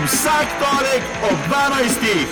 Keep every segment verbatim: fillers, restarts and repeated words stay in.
vsak torek ob dvanajstih.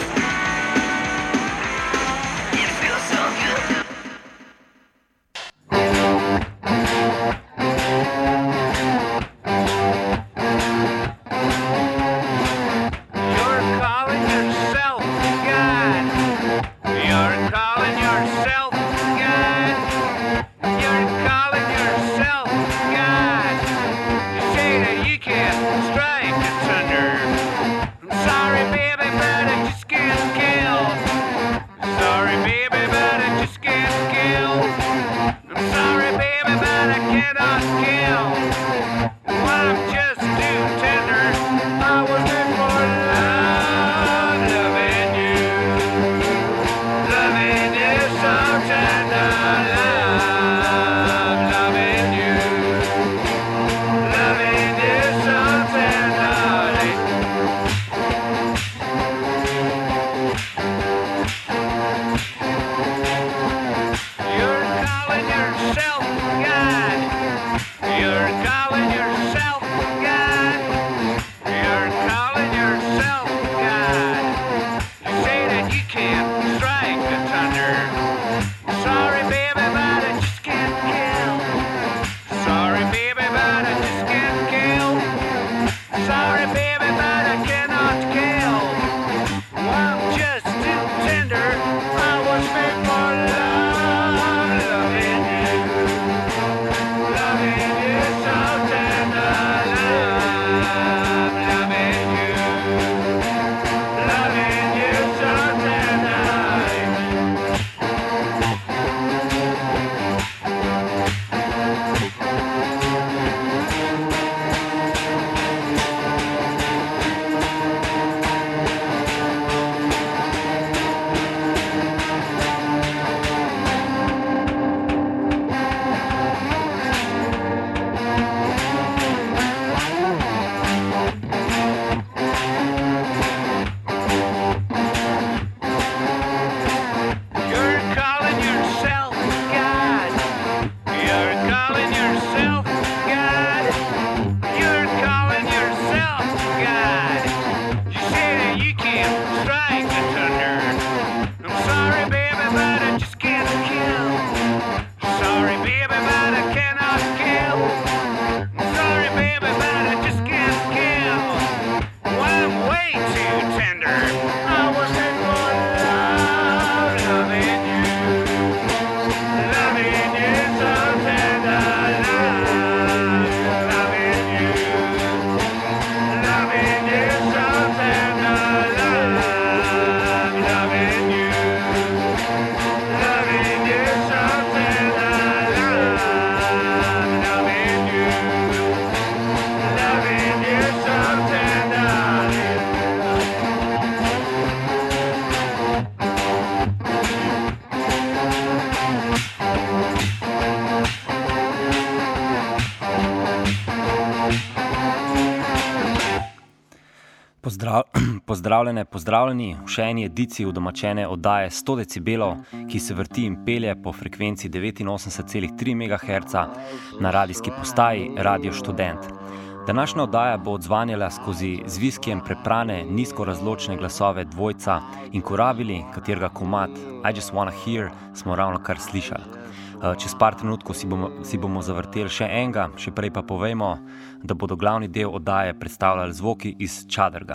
Pozdrav, pozdravljene, pozdravljeni v še eni ediciji udomačene oddaje sto decibelov, ki se vrti in pelje po frekvenci devetinosemdeset celih tri megaherca na radijski postaji Radio Študent. Današnja oddaja bo odzvanjala skozi z viskijem preprane nizkorazločne glasove dvojca Inkurabili, katerega komad I Just Wanna Hear smo ravno kar slišali. Čez par trenutkov si bomo, si bomo zavrteli še enega, še prej pa povejmo, da bodo glavni del oddaje predstavljali zvoki iz Čadrga.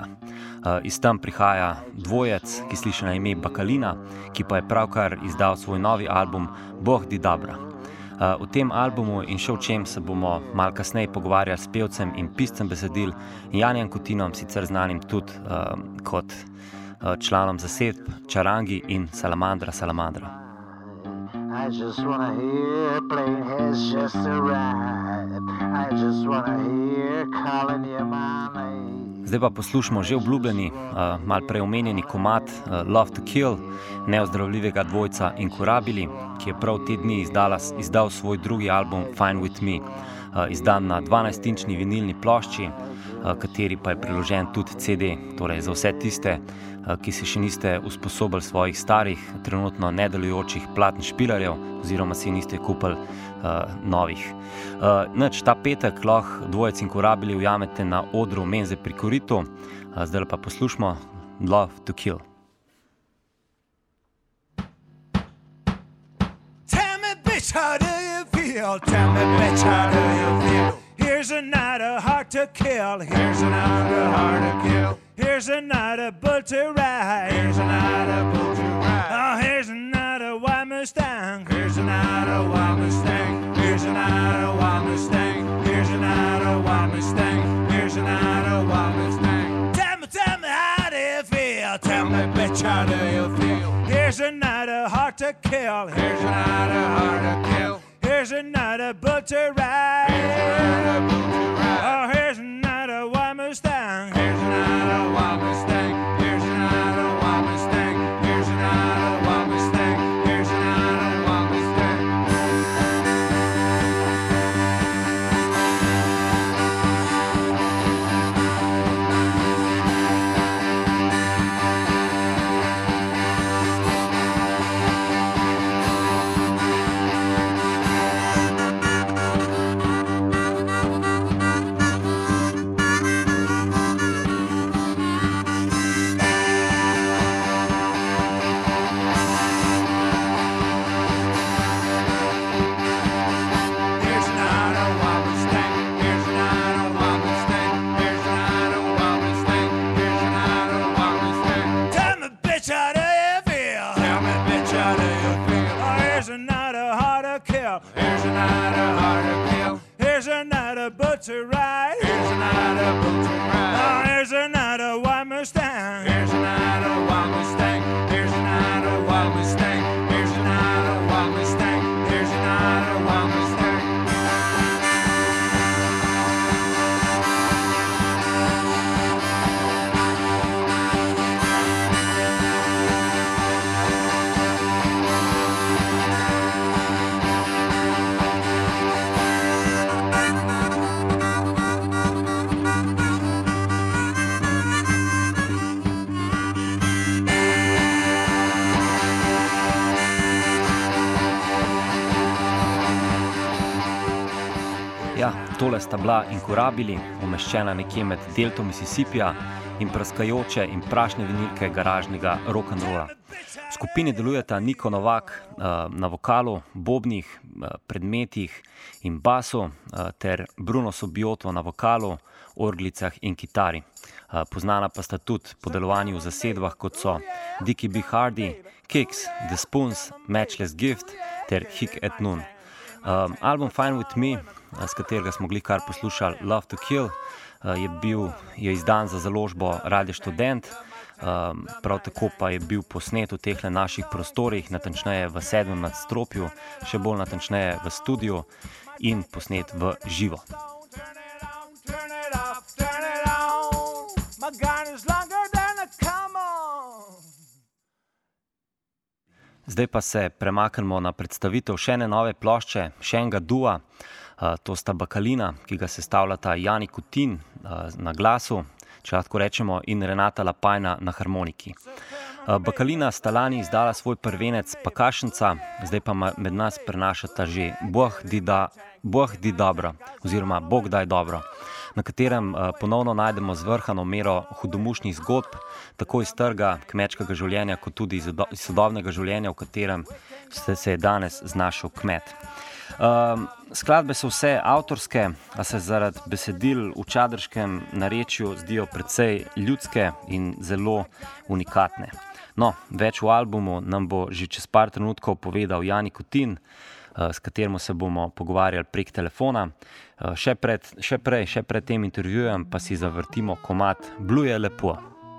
Iz tam prihaja dvojec, ki sliši na ime Bakalina, ki pa je pravkar izdal svoj novi album Boh di Dabra. O tem albumu in še o čem se bomo malo kasneje pogovarjali s pevcem in piscem besedil Janijem Kutinom, sicer znanim tudi uh, kot uh, članom zasedb Čarangi in Salamandra Salamandra. I just wanna hear playing has just arrived. I just wanna hear calling you my name. Zdaj pa poslušamo že obljubljeni, uh, mal prej omenjeni komad uh, Love to Kill, neozdravljivega dvojca Inkurabili, ki je prav te dni izdala, izdal svoj drugi album Fine with Me, uh, izdan na dvanajstinčni vinilni plošči. Uh, kateri pa je priložen tudi C D, torej za vse tiste, ki se še niste usposobili svojih starih, trenutno nedelujočih platn špilarjev oziroma si niste kupili uh, novih. Uh, nič, ta petek lahko dvojec Inkurabili ujamete na odru Menze pri Koritu, uh, zdaj pa poslušamo Love to Kill. Tell me, bitch, how do you feel? Tell me, bitch, how do you feel? Here's a night of heart to kill. Here's a night of heart to kill. Here's a night of bull to ride. Here's a night of bull to ride. Oh, here's a night of white Mustang. Here's a night of white Mustang. Here's a night of white Mustang. Here's a night of white Mustang. Here's a night of white Mustang. Tell me, tell me, how do you feel? Tell me, bitch, how do you feel? Here's a night of heart to kill. Here's a night of heart to kill. Here's a night of bull to ride. Here's a night of bull to ride. Oh, here's a night of white Mustang. Here's a night of white Mustang. Here's a night of white Mustang. Here's a night of white Mustang. Here's a night of white Mustang. Here's a night of heart to kill. Here's a night of bull to ride. Here's a night of bull to ride. Oh, here's a night of white Mustang. Here's a night of white Mustang. Here's a night of white Mustang. Here's a night of white Mustang. Here's a night of white Mustang. Ja, tole sta bila Inkurabili, umeščena nekje med delto Mississippija in praskajoče in prašne vinilke garažnega rock'n'rolla. V skupini delujeta Niko Novak na vokalu, bobnih, predmetih in basu ter Bruno Sobioto na vokalu, orglicah in kitari. Poznana pa sta tudi po delovanju v zasedbah, kot so Dickie B. Hardy, Kicks, The Spoons, Matchless Gift ter Hic et Nun. Um, album Fine With Me, s katerega smo gli kar poslušali Love to Kill, uh, je bil je izdan za založbo Radio Študent, um, prav tako pa je bil posnet v teh naših prostorih, natančneje v sedmem nadstropju, še bolj natančneje v studiu in posnet v živo. Zdaj pa se premaknemo na predstavitev še ene nove plošče, še enega dua, to sta Bakalina, ki ga sestavljata Jani Kutin na glasu, če lahko rečemo, in Renata Lapajna na harmoniki. Bakalina sta lani izdala svoj prvenec Pakašenca, zdaj pa med nas prenašata že Boh di, da, Boh di dobro, oziroma Bog daj dobro, na katerem ponovno najdemo zvrhano mero hudomušnih zgodb, tako iz trga kmečkega življenja, kot tudi iz sodobnega življenja, v katerem se je danes znašel kmet. Um, skladbe so vse avtorske, a se zaradi besedil v čadrškem narečju zdijo precej ljudske in zelo unikatne. No, več v albumu nam bo že čez par trenutkov povedal Jani Kutin, s katerim se bomo pogovarjali prek telefona. Še, pred, še prej, še pred tem intervjujem pa si zavrtimo komad Bluje lepo.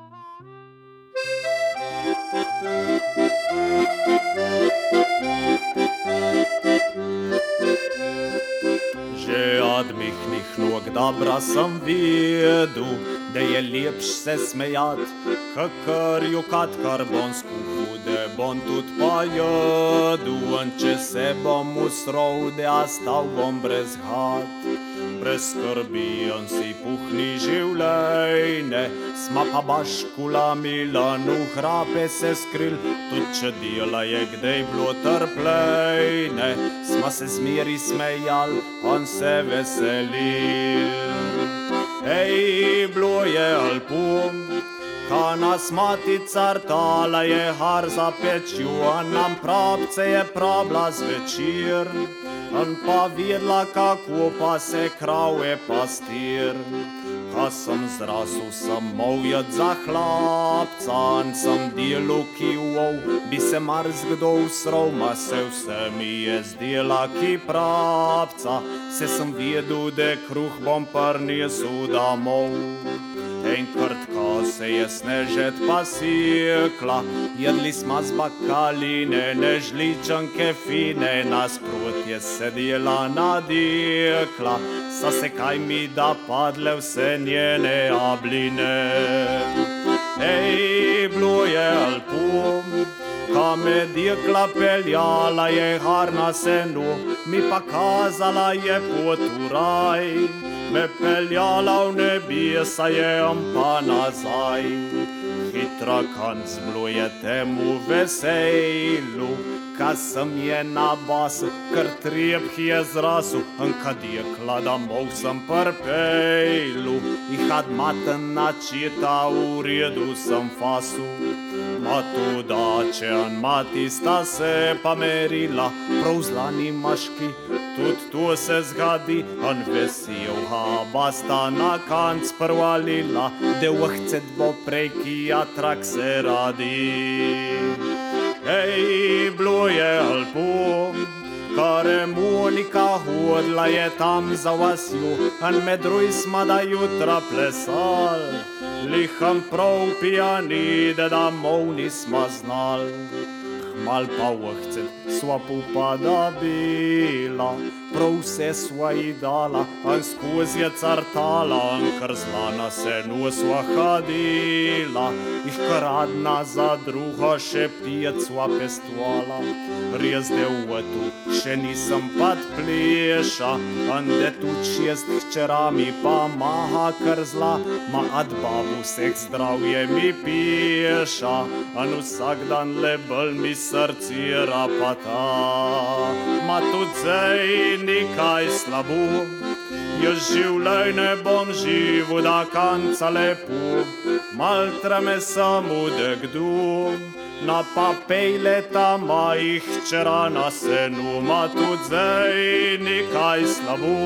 Že od mihnih nog dobra sem vedel, da je lepš se smejat, kakar jukat, kar bon skuhude, bon tudi pa jedu, če se bom usrol, da stal bom brez gat. preskrbijan si puhni življenje, sma pa baš kula Milanu hrape se skril, tudi če dela je kdaj bilo trplejne, sma se zmeri smejal, on se veselil. Ej, bilo je alpum, ka nas mati cartala je har za pečju, a nam prabce je prabla zvečer, an pa vidla, kako pa se krave pastir. Ka sem zrasu, sem movjat za hlapca, an sem delu kivov, bi se marsikdo usrov, ma se vse mi je zdela ki pravca, se sem vedel, da kruh bom prinesel domov. Enkrat, ko se je snežet pa sikla, jedli sma z bakaline, nežličanke fine, nasprotje sedela nadikla, sa se kaj mi da padle vse njene abline. Ej, bilo je alpum, ka me dikla peljala je har na senu, mi pa kazala je pot v raj, me peljala v nebesa je on pa nazaj. Hitra kanc bilo je temu veselu, ka sem je na basu, kar trep je zrasu, an kad je klada mov sem prpejlu, i had maten načita v redu sem fasu. Ma to dače an mati sta se pa merila, prav zlani maški, tudi to se zgadi, an vesel haba sta na kanc prvalila, de uhcet bo prej ki atrak se radi. Ej, bilo je alpum, kare Monika hodla je tam za vasjo, an med rojsma da jutra plesal, lihan prav pijani, da domov nisma znal. Hmal pa uhcet sva popada bila, prav vse sva ji dala, an skozi je cartala, an kar zlana se no sva hadila, ih kradna za druga še pijet sva pestovala. Res de uvetu še nisem pad pleša, an de tu šest hčerami pa maha kar zla, ma ad babu vseh zdravje mi piša, an vsak dan lebel mi srci rapata. Ma tudi zdaj nekaj slabo, jaz življenje bom živu da kanca lepo, mal treme samo dekdo, na papej leta ma jih včera na senu. Ma tudi zdaj nekaj slabo,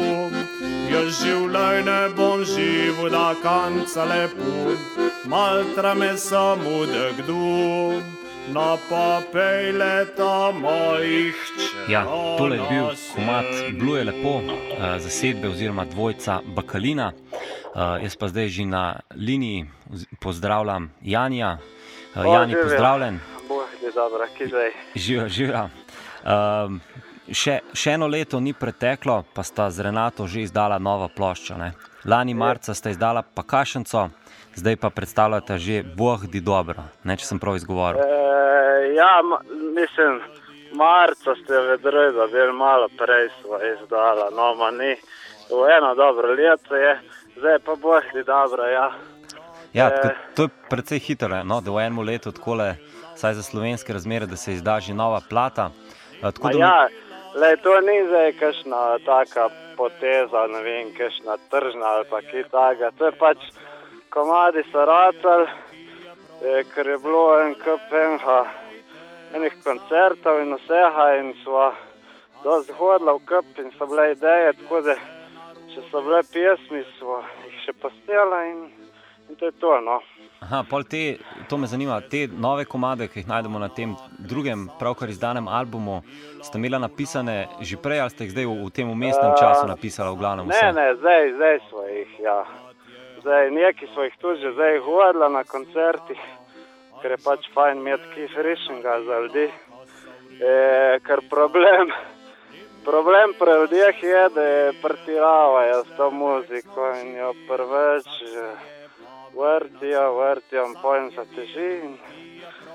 jaz življenje bom živu da kanca lepo, mal treme samo dekdo, na papej leta mojih včera. Ja, tole je bil komad Bilo je lepo, uh, zasedbe oziroma dvojca Bakalina. Uh, jaz pa zdaj že na liniji pozdravljam Janija. Uh, Jani, pozdravljen. Bog je dobro, ki zdaj. Živa, živa. Uh, še, še eno leto ni preteklo, pa sta z Renato že izdala novo ploščo, ne? Lani marca sta izdala pa Kašenco, zdaj pa predstavljate že Bog di dobro, ne, če sem prav izgovoril. E, ja, ma, mislim, marca ste vedreda, bil malo prej sva izdala, no, ma ni, v eno dobro leto je, zdaj pa Bog di dobro, ja. Ja, tako, to je precej hitro, no, da v enem letu takole, saj za slovenske razmere, da se izda že nova plata. Tako, da... Ja, le, to ni zdaj kakšna taka poteza, ne vem, kakšna tržna ali pa kaj takega, to je pač komadi so racali, eh, ker je bilo en kup enha, enih koncertov in vseha in sva dosti hodila v kup in so bile ideje, tako da če so bile pjesmi, sva jih še postela in, in to je to, no. Aha, pol te, to me zanima, te nove komade, ki jih najdemo na tem drugem pravkar izdanem albumu, ste imela napisane že prej ali ste jih zdaj v, v tem umestnem času napisala v glavnem vse? Ne, ne, zdaj, zdaj sva jih, ja. Zdaj, neki smo jih tudi že zdaj hodila na koncertih, ker je pač fajn imeti kaj frišnega za ljudi. E, ker problem, problem pri ljudeh je, da je pretiravajo s to muziko in jo prveč vrtijo, vrtijo in pojem se teži in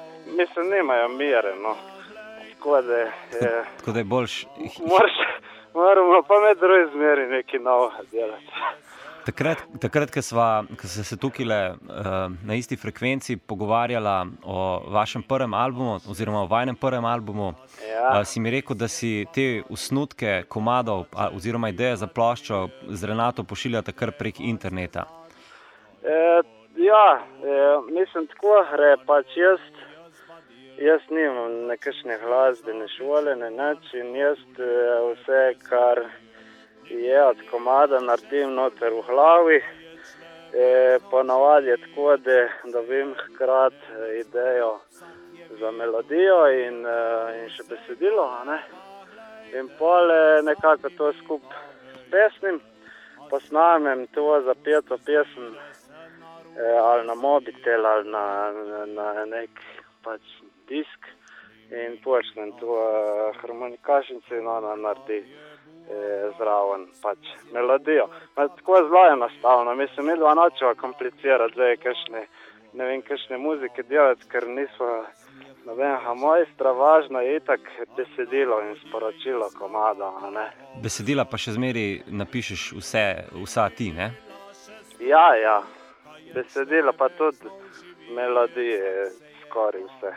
mislim, nimajo mire, no. Tako da je... Tako da je boljš... Moraš, moramo pa med drugi zmeri nekaj novega delati. Takrat, takrat ko sva, ko se se tukajle uh, na isti frekvenci pogovarjala o vašem prvem albumu, oziroma o vajnem prvem albumu, Ja. uh, si mi rekel, da si te osnutke komadov a, oziroma ideje za ploščo z Renato pošiljate kar prek interneta. E, ja, e, mislim, tako gre, pač jaz, jaz nimam nekakšne glasbene šole, ne nič, in jaz e, vse, kar je od komada, naredim noter v glavi. E, ponavadi je tako, da dobim hkrat idejo za melodijo in, in še besedilo, ne? In pole nekako to skupaj s pesnim, posnamem to zapeto pesem eh, ali na mobitel ali na, na, na nek pač disk in počnem to eh, harmonikašnico in ona naredi eh, zraven pač melodijo. Ma, tako zelo enostavno, mislim, mi dva nočeva komplicirati, zdaj kakšne, ne vem, kakšne muzike delati, ker nismo nobenega mojstra, važno je itak besedilo in sporočilo komada, ne. Besedila pa še zmeri napišeš vse, vsa ti, ne? Ja, ja, besedilo pa tudi melodije, skoraj vse.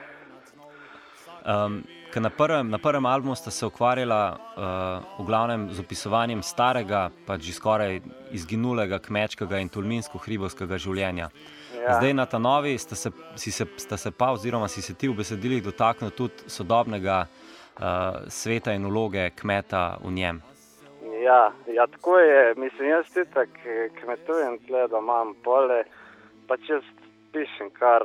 Um, ker na prvem, na prvem albumu sta se ukvarjala uh, v glavnem z opisovanjem starega, pač že skoraj izginulega kmečkega in tolminsko-hribovskega življenja. Ja. Zdaj na ta novi sta se, si se, sta se pa oziroma si se ti v besedilih dotaknil tudi sodobnega uh, sveta in vloge kmeta v njem. Ja, ja, tako je, mislim, jaz itak kmetujem tle, da imam pole, pač jaz pišem kar,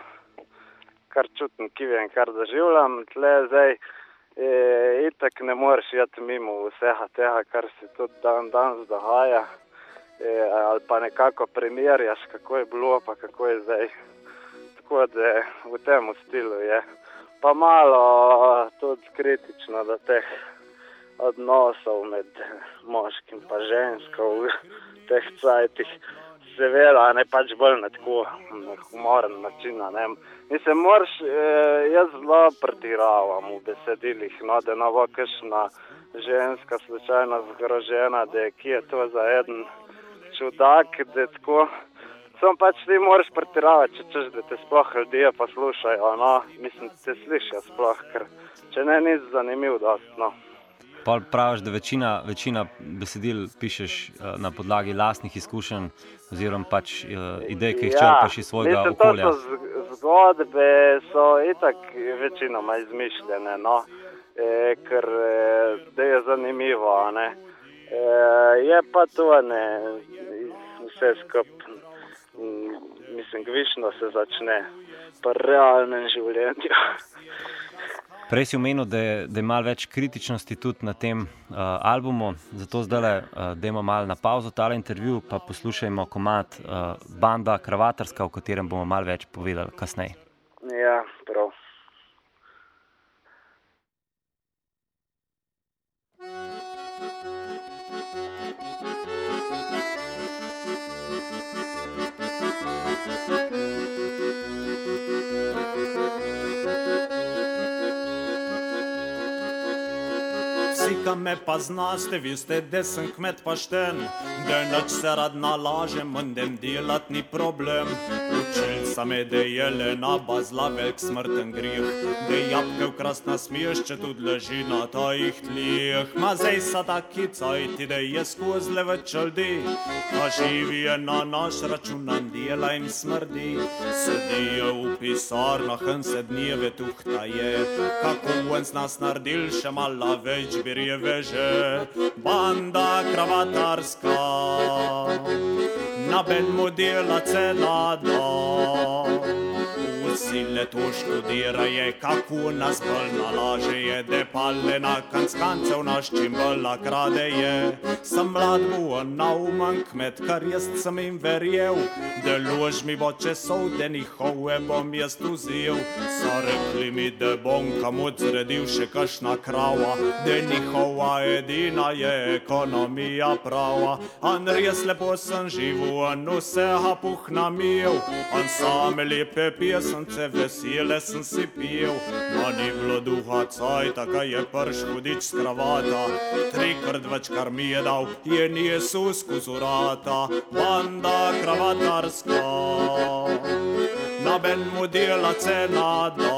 kar čutim, ki vem, kar doživljam, tle zdaj e, itak ne moreš jeti mimo vsega tega, kar se tudi dan danes dogaja. E, ali pa nekako primerjaš, kako je bilo, pa kako je zdaj. Tako da v tem stilu je. Pa malo tudi kritično do teh odnosov med moškim pa žensko v teh cajtih. Seveda, ne pač bolj na tako humoren način, ne. Mislim, moraš, eh, jaz zelo pretiravam v besedilih, no, da ne bo kakšna ženska slučajno zgrožena, da je kje to za eden čudak, da tako, samo pač ti moraš pretiravati, če češ, da te sploh ljudje poslušajo, no, mislim, te slišijo sploh, ker če ne, ni zanimiv dost, no. Pa praviš, da večina, večina besedil pišeš uh, na podlagi lastnih izkušenj oziroma pač uh, idej, ki jih črpaš iz svojega mislim, okolja. To so zgodbe, so itak večinoma izmišljene, no, e, ker da je zanimivo, ne. E, je pa to, ne, vse skup, mislim, gvišno se začne pri realnem življenju. Prej si omenil, da je, da je malo več kritičnosti tudi na tem uh, albumu, zato zdajle uh, dajmo malo na pauzo tale intervju, pa poslušajmo komad uh, Banda kravatarska, o katerem bomo malo več povedali kasneje. Ja, prav. Vsi, ka me pa znaste, vi ste desen kmet pašten, da noč se rad nalažem, mandem delat ni problem. Učilca me, da je lena bazla velik smrten grih, da jabke v krasna smiješče tudi leži na tajih tlih. Ma zdaj sa taki cajti, da je skuzle več ljudi, a živijo na naš račun, nam dela im smrdi. Sedijo v pisarnah in se dneve tuhtaje, kako venc nas naredil še mala več bi je veže. Banda kravatarska na benmu dela celada, vsi leto študiraje, kako nas bolj nalaže je, da pale na kanc kancev naš čimbala krade je. Sem mlad bo nauman kmet, kar jaz sem im verjel, da lož mi bo česov, da njihove bom jaz uzel. So rekli mi, da bom kamut zredil še kašna krava, da njihova edina je ekonomija prava. An res lepo sem živu, an vsega puhna mil, an same lepe pjesem pesemce vesele sem si pil, no ni bilo duha cajta, kaj je prš hudič z kravata, trikrat več kar mi je dal, je nijesu skozi vrata, banda kravatarska, naben mu dela cena da.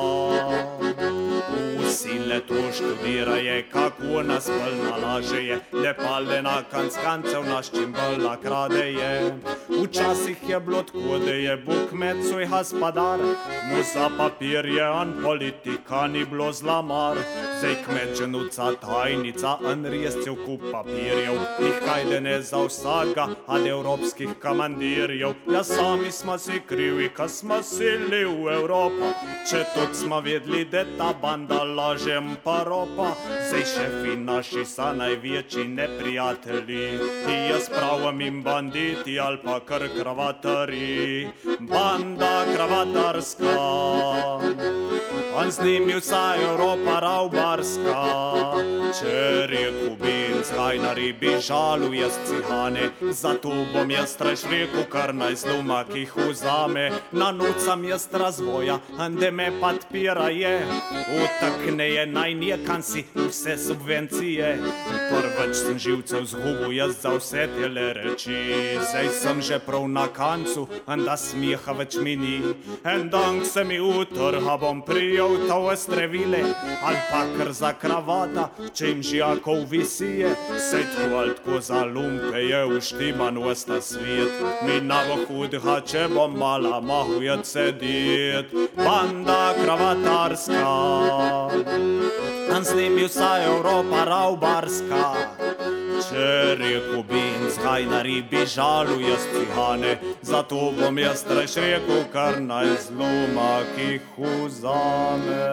Vsi leto študiraje, kako nas bolj nalažeje, lepale na kanc kancev naš čim bolj nakradeje. Včasih je bilo tako, da je Bog med svoj haspadar, mu za papirje an politika ni bilo zlamar. Zdaj kmečenuca tajnica an rescev kup papirjev, jih kajde ne za vsaka, a evropskih komandirjev. Ja sami smo si krivi, ka smo sili v Evropo, če tudi smo vedli, da ta banda lažem pa ropa. Zdaj šefi naši sa največji neprijatelji, i jaz pravim im banditi ali pa kar kravatari. Banda kravatarska, on z njimi vsa Evropa ravbarska. Če reku bin zhajnari bi žaluje z cihane, zato bom jaz traž reku kar naj zlomak jih vzame. Nanucam jaz razvoja, ande me podpiraje, utakneje naj nekam si vse subvencije. Prveč sem živcev zgubil jaz za vse tele reči, zdaj sem že prav na kancu, anda smijeha več mi ni. En dan se mi utrha, bom prijel to ostrevile, ali pa kar za kravata, če im žijakov visije. Sej tko ali tko za lumpe je uštiman vsta svijet, mi na vohudha, če bom mala mahujat sedit. Banda kravatarska, an z njimi vsa Evropa ravbarska. Če reku bin zhajnari bi žaluje z cihane, zato bom jaz traž reku kar naj zlomak jih vzame.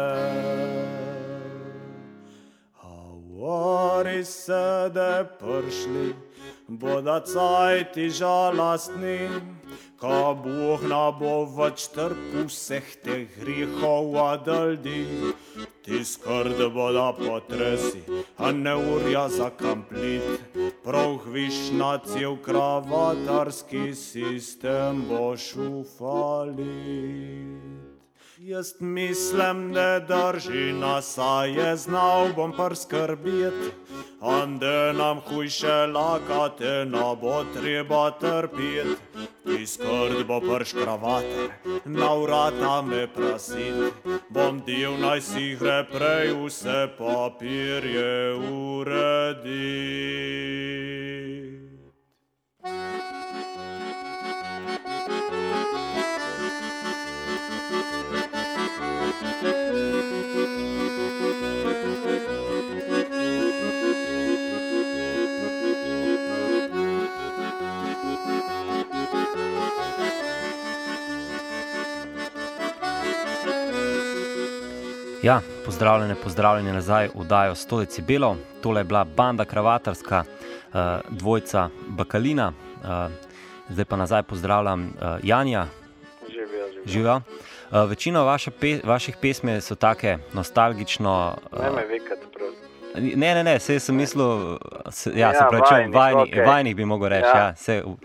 Ori se de pršli, boda cajti žalastni, ka Bog na bo več trpu vseh teh grihov adaldi. Ti skrd boda potresi, a ne urja za kamplit, prav višnacijev kravatarski sistem bo šufalit. Jaz mislim, da drži nas, a je znal bom prskrbit, ande nam hujše lakate, na bo treba trpit. Ti skrd bo prš kravatar, na vrata me prasit, bom dil naj si gre prej vse papirje uredit. Ja, pozdravljene, pozdravljene nazaj v oddajo sto decibelov. Tole je bila banda kravatarska, uh, dvojca Bakalina. Uh, zdaj pa nazaj pozdravljam uh, Janja. Živijo, živijo. Živijo. Uh, večina vaše pe vaših pesmi so take nostalgično... Uh, ne me vikati, prosim. Ne, ne, ne, sej sem mislil... Se, ja, ja, se pravi, vajnih, vajni, okay. Vajnih bi mogel reči, ja. ja sej, um,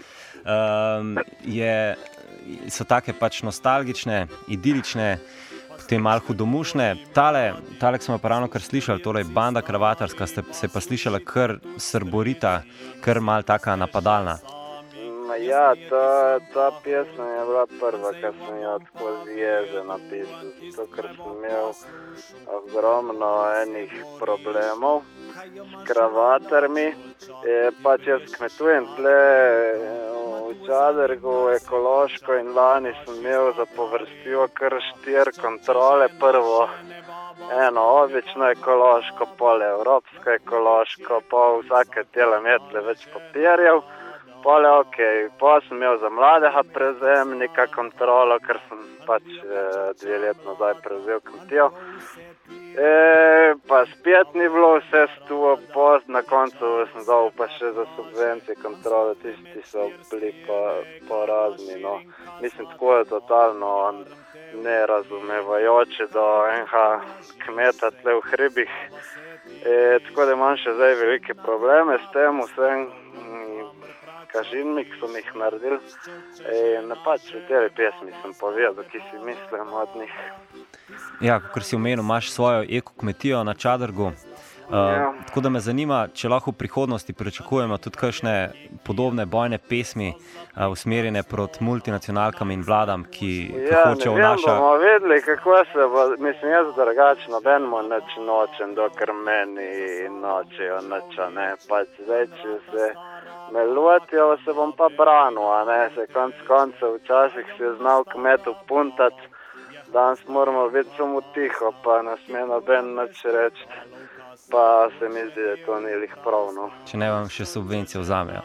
je, so take pač nostalgične, idilične, potem malo hudomušne. Tale, tale smo pa ravno kar slišali, tole banda kravatarska, ste se pa slišala kar srborita, kar malo taka napadalna. Ja, ta, ta pjesma je bila prva, kar sem jo tako zježe napisal, zato ker sem imel ogromno enih problemov s kravatarmi. E, pač jaz kmetujem tle v Čadergu ekološko in lani sem imel za povrstjo kar štiri kontrole. Prvo eno obično ekološko, pol evropsko ekološko, pol vsake tele metle več papirjev. Pole, ok, pa sem imel za mladeha prezemnika kontrolo, ker sem pač e, dve let nazaj prevzel kmetijo. E, pa spet ni bilo vse sto, post na koncu sem dal pa še za subvencije kontrole, tisti so bili pa, pa razni, no. Mislim, tako je totalno nerazumevajoče do enega kmeta tle v hribih. E, tako da imam še zdaj velike probleme s tem vsem. kažinmi, ki so mi jih naredili. In pač v tej pesmi sem povedal, ki si mislim od njih. Ja, kakor si omenil, imaš svojo eko-kmetijo na Čadrgu. Uh, Ja. Tako da me zanima, če lahko v prihodnosti pričakujemo tudi kakšne podobne bojne pesmi uh, usmerjene proti multinacionalkam in vladam, ki, ki Ja, ne hočejo vem, naša... bomo vedeli, kako se bo, mislim, jaz drugače nobenemu nič nočem, dokler meni nočejo nič, a ne, pač zdaj, če se me lotijo, se bom pa branil, a ne, se konc koncev včasih se je znal kmetu puntati, danes moramo biti samo tiho, pa ne sme noben nič reči. Pa se mi zdi, da to ni lih prav, no. Če ne vam še subvencije vzamejo.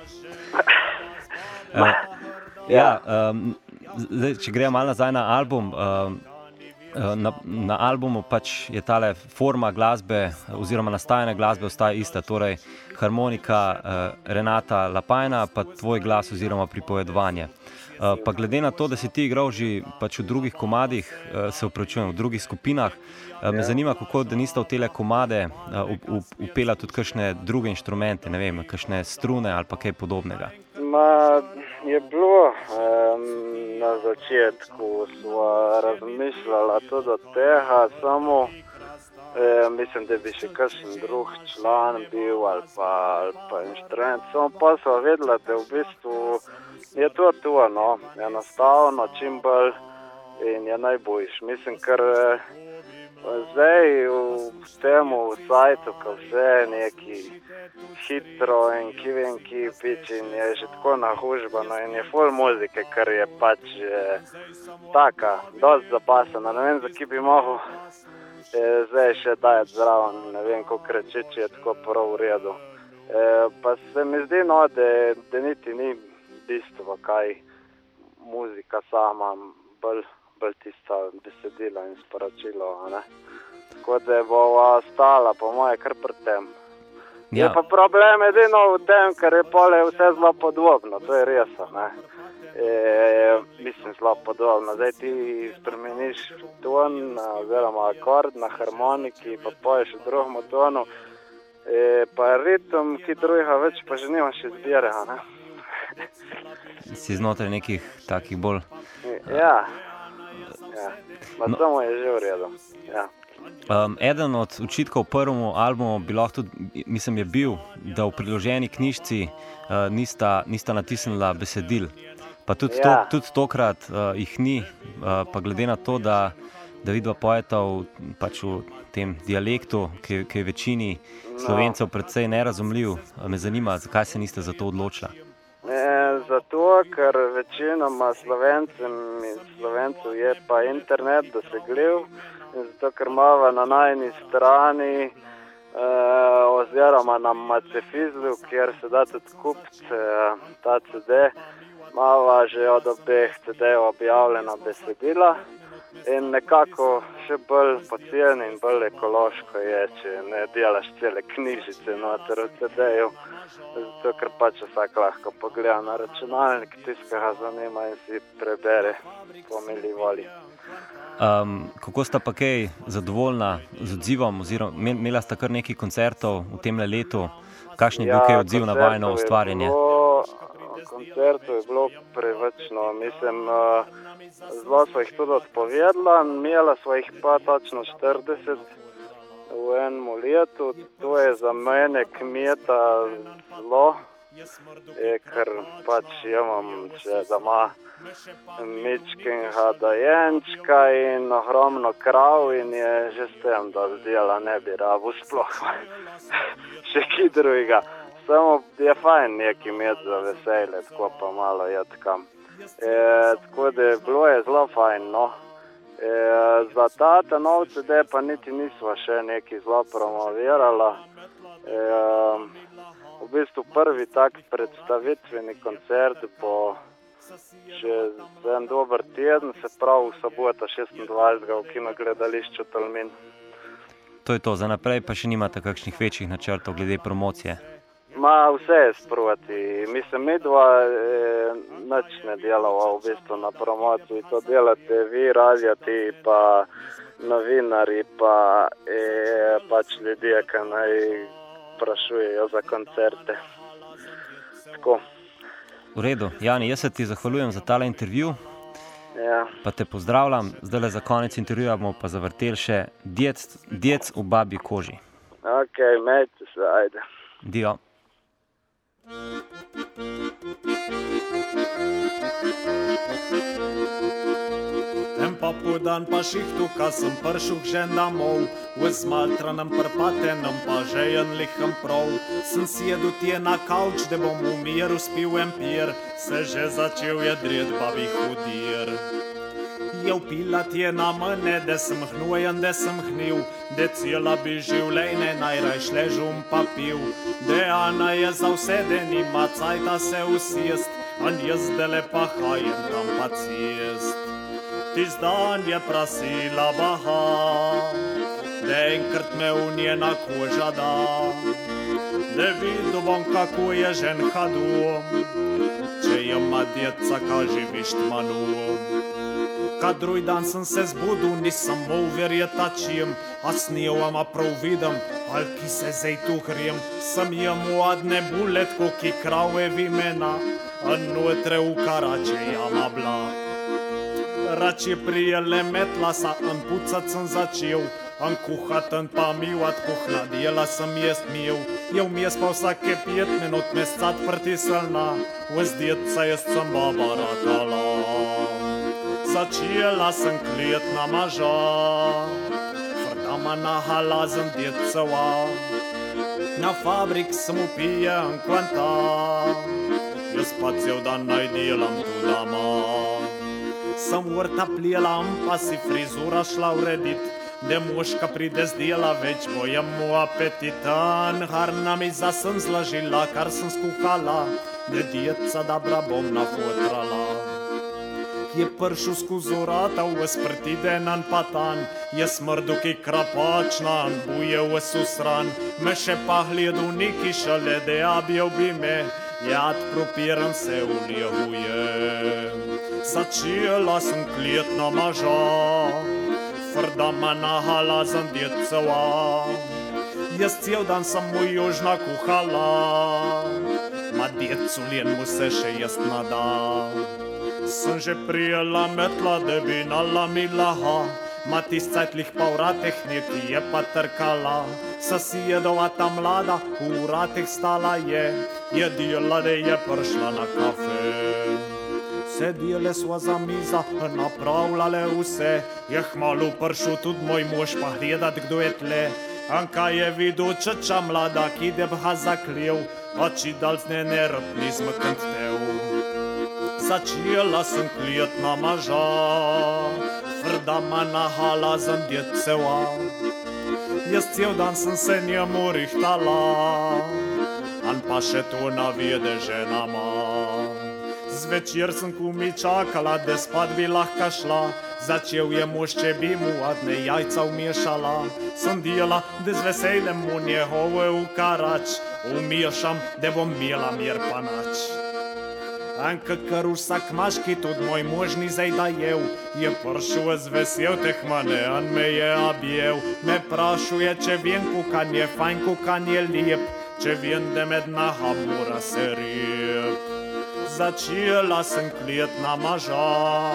uh, ja, um, zdaj, če gremo malo nazaj na album, um, na, na albumu pač je tale forma glasbe oziroma nastajanje glasbe ostaja ista, torej harmonika uh, Renata Lapajna, pa tvoj glas oziroma pripovedovanje. Uh, pa glede na to, da si ti igral že pač v drugih komadih, uh, se opravičujem, v drugih skupinah, uh, me zanima, kako da nista v tele komade uh, upela tudi kakšne druge inštrumente, ne vem, kakšne strune ali pa kaj podobnega. Ma, je bilo um, na začetku sva razmišljala tudi od tega, samo eh, mislim, da bi še kakšen drug član bil ali pa, ali pa inštrument, samo pa sva vedela, da v bistvu je to to, no, enostavno, čim bolj in je najboljš. Mislim, ker eh, zdaj v temu sajtu, ko vse neki hitro in ki vem, ki pič in je že tako nahužbano in je ful muzike, kar je pač eh, taka, dosti zapasena. Ne vem, za ki bi mogel eh, zdaj še dajati zraven, ne vem, koliko reči, če je tako prav v redu. Eh, pa se mi zdi, no, da, da niti ni bistvo, kaj muzika sama, bolj, bolj tista besedila in sporočilo, ne. Tako da bo ostala, po moje, kar pri tem. Ja. Je pa problem edino v tem, ker je pole vse zelo podobno, to je res, ne. E, mislim, zelo podobno. Zdaj ti spremeniš ton oziroma akord na harmoniki, pa poješ v drugem tonu, e, pa ritem, ki drugega več pa že nimaš izbire, ne. Si znotraj nekih takih bolj... Ja, ja. Ma no. Samo je že v redu, ja. Um, eden od očitkov prvemu albumu bi lahko tudi, mislim, je bil, da v priloženi knjižci uh, nista, nista natisnila besedil. Pa tudi, ja. to, tudi tokrat uh, jih ni, uh, pa glede na to, da, da vidva poeta v, pač v tem dialektu, ki, ki je večini Slovencev predvsej nerazumljiv, me zanima, zakaj se niste za to odločila? Zato, ker večinoma Slovencem in Slovencev je pa internet dosegljiv in zato, ker imava na najni strani eh, oziroma na Macefizlu, kjer se da tudi kupiti eh, ta ce de, imava že od obeh ce de-jev objavljena besedila in nekako še bolj poceni in bolj ekološko je, če ne delaš cele knjižice noter v ce de-ju. Zato, ker pač vsak lahko pogleda na računalnik, tiskega zanima in si prebere po mili volji. Um, kako sta pa kaj zadovoljna z odzivom, oziroma imela sta kar nekaj koncertov v tem letu, kakšen je bil ja, kaj odziv na vajno ustvarjanje? Koncertov je bilo prevečno, mislim, zelo sva jih tudi odpovedla, imela sva jih pa točno štirideset v enem letu, to je za mene kmeta zelo, je, ker pač imam če doma mičkenega dojenčka in ogromno krav in je že s tem, da dela ne bi rabil sploh še ki drugega. Samo je fajn neki imeti za veselje, tako pa malo je tkam. E, tako da bilo je zelo fajn, no. E, za ta nov ce de pa niti nisva še neki zelo promovirala. E, v bistvu prvi tak predstavitveni koncert bo čez en dober teden, se pravi v soboto šestindvajsetega v kinogledališču Tolmin. To je to, za naprej pa še nimate kakšnih večjih načrtov glede promocije? Ma, vse je sproti. Mislim, mi dva eh, nič ne delava v bistvu na promociji. To delate vi, radijati, pa novinari, pa eh, pač ljudje, ki naj sprašujejo za koncerte. Tako. V redu. Jani, jaz se ti zahvaljujem za tale intervju, Ja, pa te pozdravljam. Zdaj za konec intervjuja bomo pa zavrteli še Djec, Djec v babji koži. ok, mejte se, ajde. Dio. En popoldan pa šihtu, ka sem pršel že domov, v zmaltranem prpatenem pa žejen lihem prav. Sem sjedel tje na kavč, da bom v miru spil en pir, se že začel jedret babi hudir. Je upila tje na mene, da sem hnujen, da sem hnil, da cijela bi življenje najrajš ležum pa pil. Da Ana je za vse, da nima cajta se usjest, an jaz dele pa hajem tam pa cijest. Tiz dan je prasila baha, da enkrat me v njena koža da, da vidu bom kako je ženka dom, če je ma djeca kaži višt manu. Kad drugi dan sem se zbudil, nisem mol verjeta čim, a snijevama prav vidim, al ki se zdaj tu hrijem. Sem jemu adne buletko, ki krave vimena, a notre v karače jama bla. Rače prijele metlasa, an pucat sem začel, an kuhaten pa mivat kuhna, djela sem jest mil. Je vmes pa vsake pet minut mescat pritisnila, vz djeca jest sem baba ratala. Začela sem klet namaža, frdama nahala sem djecova, na fabrik sem upijen kvanta, jaz pa cel dan naj delam tu dama. Sem vrta pljelam, pa si frizura šla uredit, da moška pride z dela, več bo je mu apetitan. Harna miza sem zložila, kar sem skuhala, da djeca dobra bom nafotrala. Je pršel skozi vrata, vs pretiden patan, je smrdu ki krapačna, buje vs usran. Me še pa gledal neki šale, da abjev bi me, jad propiran se uljehuje. Začela sem klet namaža, frdama nahala sem djecova, jaz cel dan sem mu južna kuhala, ma djecu ljen mu se še jest nada. Sem že prijela metla, da bi nalamila ha, ma tis cajtlih pa vrateh neki je pa trkala. Sasijedova ta mlada v vrateh stala je, jedila, da je prišla na kafe. Sedele sva za miza, napravljale vse, je hmalu prišel tudi moj mož pa gledat, kdo je tle. Anka je videl čeča mlada, ki debha zaklel, a či dal z ne nerpni zmknt tev. Začela sem klet namaža, frdama nahala sem djeceva, jaz cel dan sem se njemu rihtala, an pa še to navede ženama. Zvečer sem kumi čakala, da spat bi lahko šla, začel je mož, če bi mu adne jajca umešala. Sem dela, da z veseljem mu njegove v karač umešam, da bom imela mir pa nač. An kakor vsak maški, tudi moj mož ni zdaj dajel, je pršel z vesel teh mane, an me je abjel. Me prašuje, če vem, kukan je fajn, kukan je lep, če vem, da med naha mora se rep. Začela sem klet namaža,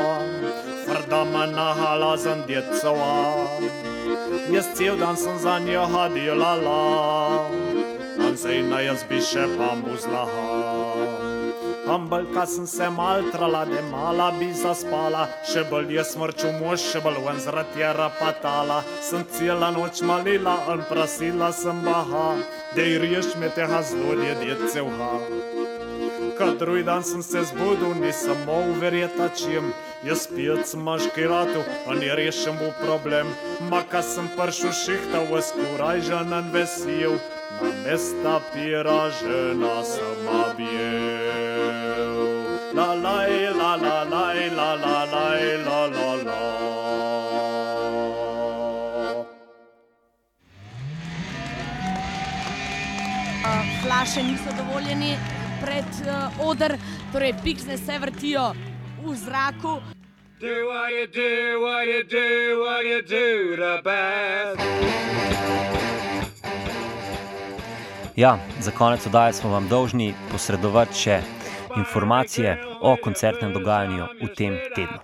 frdama nahala sem djecova, jaz cel dan sem za njeha delala, an zdaj na jaz bi še pa muzlaha. Ambelka sem se maltrala, da mala bi zaspala, še bolj je smrču mož, še bolj ven zrat je rapatala. Sem cela noč malila, an prasila sem baha, da ji riješ me teha zlodje djecevha. Kad drugi dan sem se zbudil, nisem mol verjeta čim, jaz pijec maškiratu, an je rešen bu problem. Maka sem pršel šihta, vas kurajžanen vesel, na mesta piražena sem abjel. La laj, la la laj, la la laj, la la la. Flaše niso dovoljeni pred uh, oder, torej piksne se vrtijo v zraku. Do what you do, what you do, what you do the best. Ja, za konec oddaje smo vam dolžni posredovati še informacije o koncertnem dogajanju v tem tednu.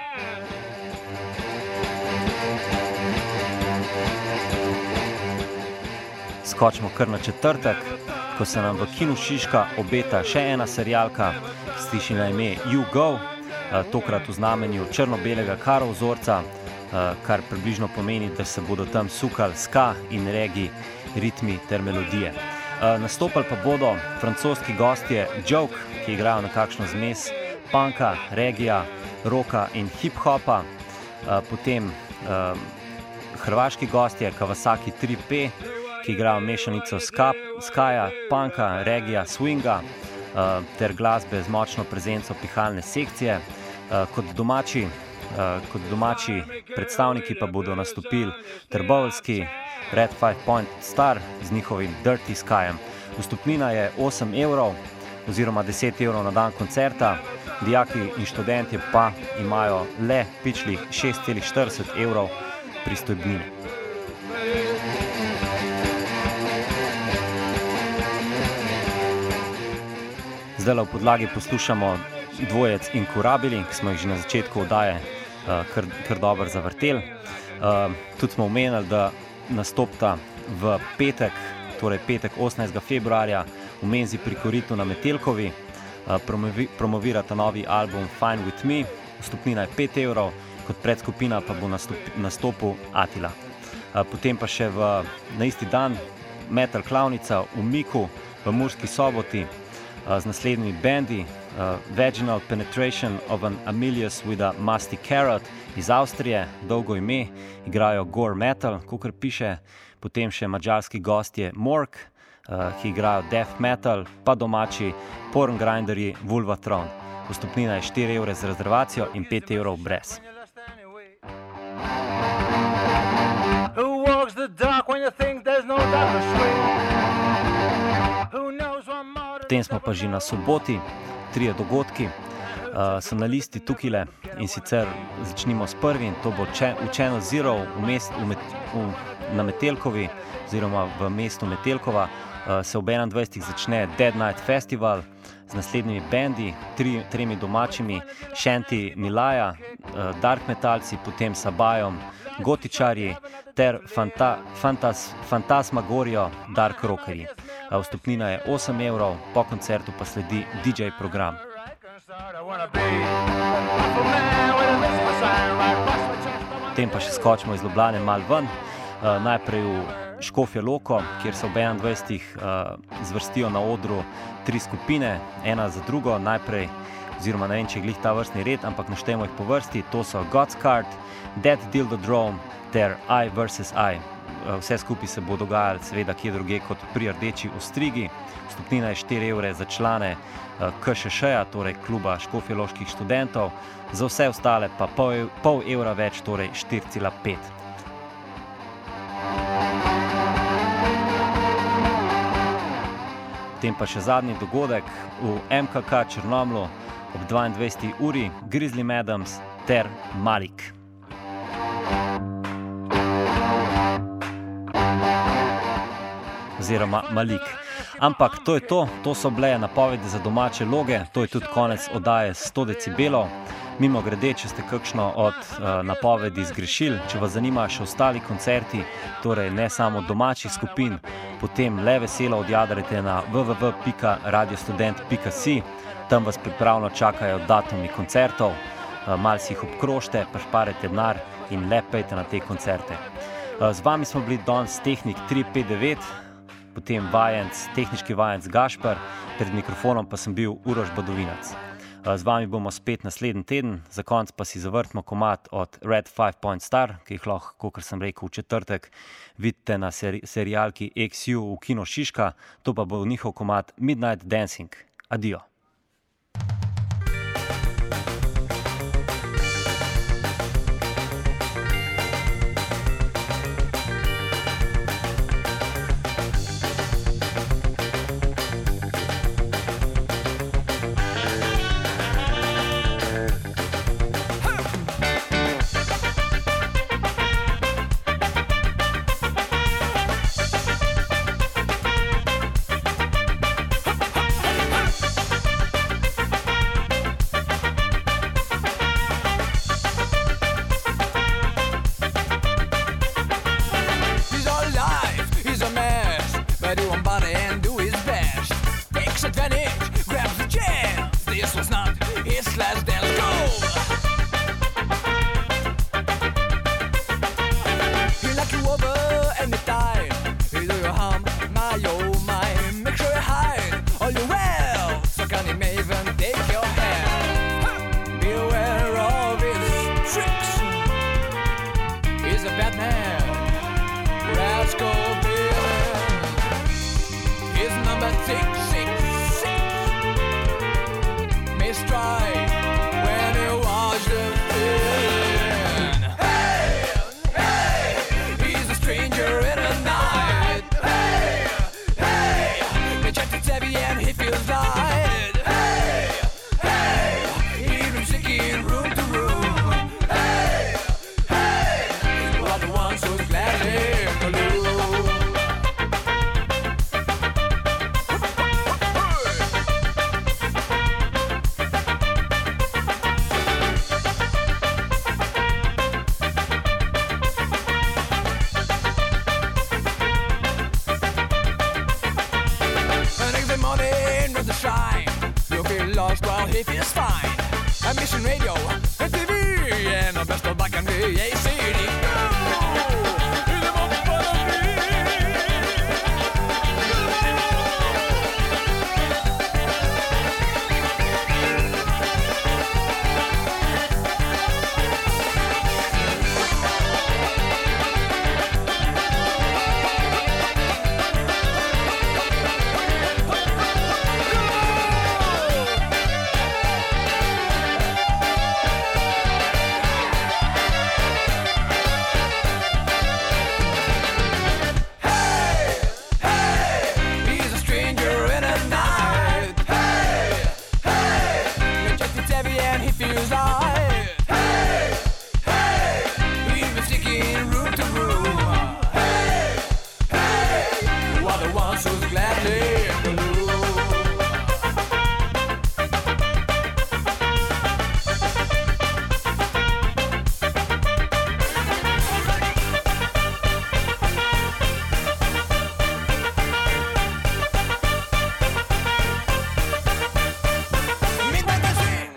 Skočimo kar na četrtek, ko se nam v Kinu Šiška obeta še ena serialka, ki sliši na ime You Go, tokrat v znamenju črno-belega karo vzorca, kar približno pomeni, da se bodo tam sukali ska in regi, ritmi ter melodije. Nastopali pa bodo francoski gostje Joke, ki igrajo nekakšno zmes punka, regija, rocka in hip-hopa, potem hrvaški gostje Kawasaki tri P, ki igrajo mešanico ska, skaja, punka, regija, swinga uh, ter glasbe z močno prezenco pihalne sekcije. Uh, kot, domači, uh, kot domači predstavniki pa bodo nastopili trboveljski Red Five Point Star z njihovim Dirty Skyjem. Vstopnina je osem evrov oziroma deset evrov na dan koncerta, dijaki in študentje pa imajo le pičlih šest celih štirideset evrov pristojbnine. Zdaj v podlagi poslušamo dvojec Inkurabili, ki smo jih že na začetku oddaje uh, kar, kar dobro zavrteli. Uh, tudi smo omenili, da nastopta v petek, torej petek osemnajstega februarja v menzi pri Koritu na Metelkovi. Uh, promovi, promovirata novi album Fine With Me, vstopnina je pet evrov, kot predskupina pa bo nastup, nastopil Atila. Uh, potem pa še v, na isti dan Metal Klavnica v Miku v Murski Soboti, z naslednjimi bendi, uh, Vaginal Penetration of an Amelius with a Musty Carrot iz Avstrije, dolgo ime, igrajo gore metal, kakor piše, potem še madžarski gostje Mork, uh, ki igrajo death metal, pa domači porn grinderji Vulvatron. Vstopnina je štiri evre z rezervacijo in pet evrov brez. Who walks the dark when you think there's no darker street? Potem smo pa že na soboti, trije dogodki, uh, so na listi tukile in sicer začnimo s prvim, to bo v Channel Zero v mest, v Met, v, na Metelkovi oziroma v mestu Metelkova, uh, se ob enaindvajsetih začne Dead Night Festival z naslednjimi bendi, tri, tremi domačimi, Shanty Milaja, uh, Dark Metalci, potem Sabajom, Gotičarji ter Fanta, Fantas, Fantasmagorijo, Dark Rockerji. Vstopnina je osem evrov, po koncertu pa sledi D J program. Potem pa še skočimo iz Ljubljane malo ven, uh, najprej v Škofjo Loko, kjer se ob enaindvajsetih uh, zvrstijo na odru tri skupine, ena za drugo, najprej, oziroma ne vem, če je glih ta vrstni red, ampak naštejemo jih po vrsti, to so God's Card, Dead Dildo Drome ter I versus I. Vse skupaj se bo dogajalo seveda kje druge kot pri Rdeči ostrigi. Vstopnina je štiri evre za člane K Š Š-ja, torej kluba škofjeloških študentov, za vse ostale pa pol, pol evra več, torej štiri cela pet. Potem pa še zadnji dogodek v M K K Črnomlju ob dvaindvajseti uri, Grizzly Madams ter Malik. Oziroma Malik. Ampak to je to, to so bile napovedi za domače loge, to je tudi konec oddaje sto decibelov. Mimo grede, če ste kakšno od uh, napovedi zgrešili, če vas zanima še ostali koncerti, torej ne samo domačih skupin, potem le veselo odjadrate na w w w pika radiostudent pika si, tam vas pripravno čakajo datumi koncertov, uh, malo si jih obkrožite, pa šparete denar in le pejte na te koncerte. Uh, z vami smo bili danes Tehnik tri pet devet, potem vajenc, tehnički vajenc Gašper, pred mikrofonom pa sem bil Uroš Badovinac. Z vami bomo spet naslednji teden, za konec pa si zavrtimo komad od Red Five Point Star, ki jih lahko, kakor sem rekel, v četrtek vidite na seri- serialki X U v Kino Šiška, to pa bo njihov komad Midnight Dancing. Adijo. sick, sick, sick. May strike when you watch the film. Hey, hey, he's a stranger in the night. Hey, hey, the chest is heavy and he feels light. Hey, hey, he's been shaking room to room. Hey, hey, we are the ones who's gladly blue. And every morning with the shine, you'll feel lost while he feels fine. A mission radio, a T V, and the best of back and the A C D. He's a stranger in the night. Hey, hey, the chest is heavy and he feels light. Hey, hey, he's been sticking room to room. Hey, hey, you are the ones who's gladly blue. Midnight Dancing.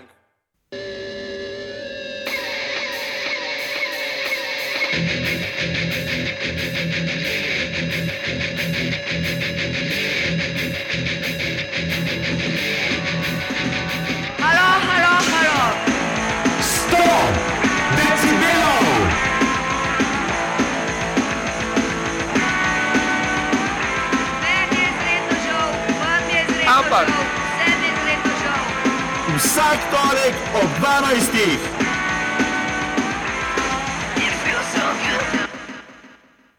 Halo, halo, halo. sto decibelov. Meni je izredno žal, vam je izredno Ampak- žal, vsem je izredno žal. Vsak torek ob dvanajstih.